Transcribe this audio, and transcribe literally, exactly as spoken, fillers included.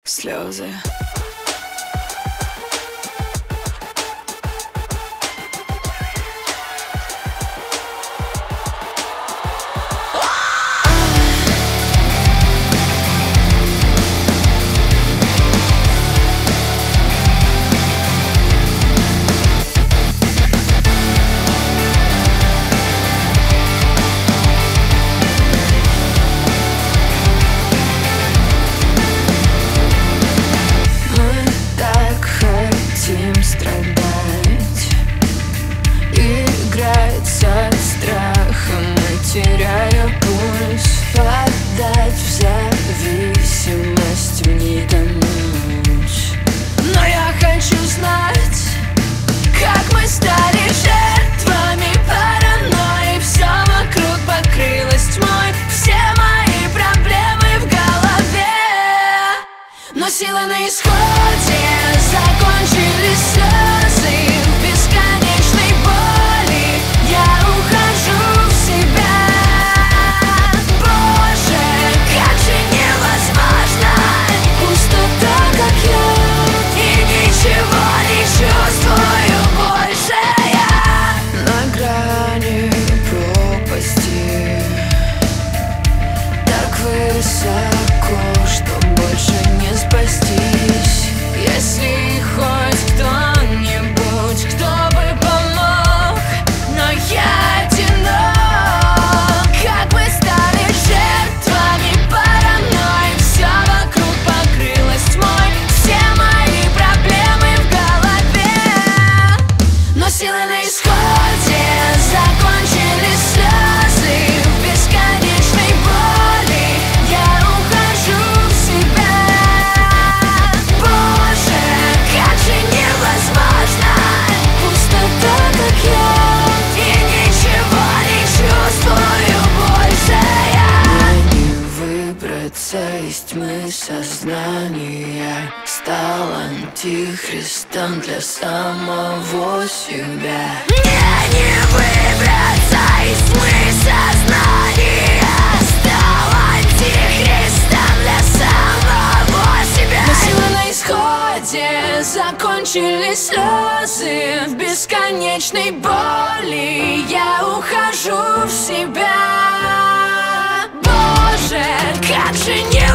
Слезы. Теряя пульс, подать в зависимость, не тонуть. Но я хочу знать, как мы стали жертвами паранойи. Все вокруг покрылось тьмой, все мои проблемы в голове. Но силы на исходе, закончились слезы в бесконечной боли. Я ухожу в себя. Высоко, что больше не спастись. Если хоть кто-нибудь, кто бы помог, но я одинок. Как мы стали жертвами паранойи. Все вокруг покрылось тьмой, все мои проблемы в голове. Но силы на исходе, закончились слезы в бесконечной боли. Из тьмы сознания стал антихристом для самого себя. Мне не выбраться из тьмы сознания, стал антихристом для самого себя. Но силы на исходе, закончились слезы в бесконечной боли. Я ухожу в себя. Боже, как же не